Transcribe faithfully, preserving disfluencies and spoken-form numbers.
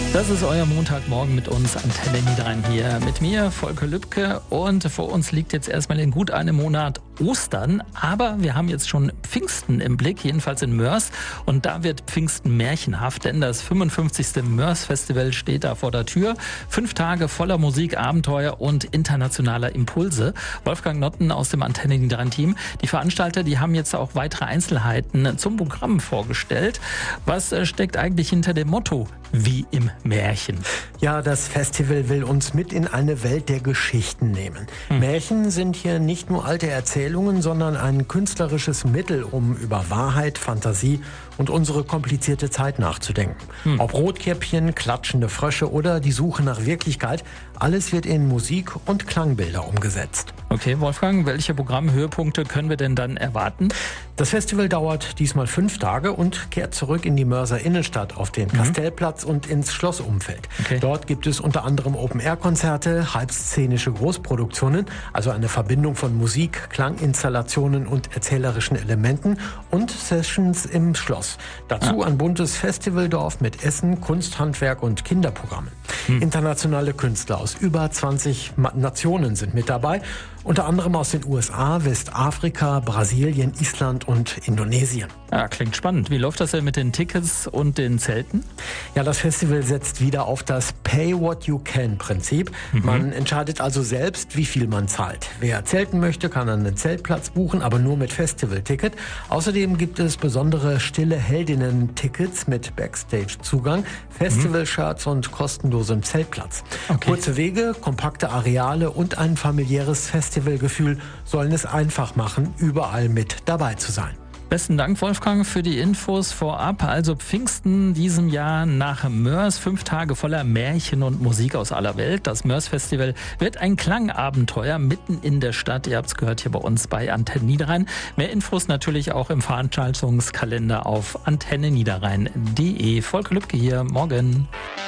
Das ist euer Montagmorgen mit uns, Antenne Niederrhein hier. Mit mir, Volker Lübke. Und vor uns liegt jetzt erstmal in gut einem Monat Ostern. Aber wir haben jetzt schon Pfingsten im Blick, jedenfalls in Moers. Und da wird Pfingsten märchenhaft, denn das fünfundfünfzigste Moers-Festival steht da vor der Tür. Fünf Tage voller Musik, Abenteuer und internationaler Impulse. Wolfgang Notten aus dem Antenne Niederrhein-Team. Die Veranstalter, die haben jetzt auch weitere Einzelheiten zum Programm vorgestellt. Was steckt eigentlich hinter dem Motto wie im Märchen? Ja, das Festival will uns mit in eine Welt der Geschichten nehmen. Hm. Märchen sind hier nicht nur alte Erzählungen, sondern ein künstlerisches Mittel, um über Wahrheit, Fantasie und unsere komplizierte Zeit nachzudenken. Hm. Ob Rotkäppchen, klatschende Frösche oder die Suche nach Wirklichkeit, alles wird in Musik und Klangbilder umgesetzt. Okay, Wolfgang, welche Programmhöhepunkte können wir denn dann erwarten? Das Festival dauert diesmal fünf Tage und kehrt zurück in die Moerser Innenstadt auf den mhm. Kastellplatz und ins Schlossumfeld. Okay. Dort gibt es unter anderem Open-Air-Konzerte, halbszenische Großproduktionen, also eine Verbindung von Musik, Klanginstallationen und erzählerischen Elementen und Sessions im Schloss. Dazu ah. ein buntes Festivaldorf mit Essen, Kunsthandwerk und Kinderprogrammen. Hm. Internationale Künstler aus über zwanzig Nationen sind mit dabei, unter anderem aus den U S A, Westafrika, Brasilien, Island und Indonesien. Ja, klingt spannend. Wie läuft das denn mit den Tickets und den Zelten? Ja, das Festival setzt wieder auf das Pay-What-You-Can-Prinzip. Mhm. Man entscheidet also selbst, wie viel man zahlt. Wer zelten möchte, kann einen Zeltplatz buchen, aber nur mit Festival-Ticket. Außerdem gibt es besondere stille Heldinnen-Tickets mit Backstage-Zugang, Festival-Shirts und kostenlosem Zeltplatz. Okay. Kurze Wege, kompakte Areale und ein familiäres Festivalgefühl sollen es einfach machen, überall mit dabei zu sein. Besten Dank, Wolfgang, für die Infos vorab. Also Pfingsten diesem Jahr nach Moers. Fünf Tage voller Märchen und Musik aus aller Welt. Das Moers-Festival wird ein Klangabenteuer mitten in der Stadt. Ihr habt es gehört hier bei uns bei Antenne Niederrhein. Mehr Infos natürlich auch im Veranstaltungskalender auf antenne niederrhein punkt de. Volker Lübke hier. Morgen.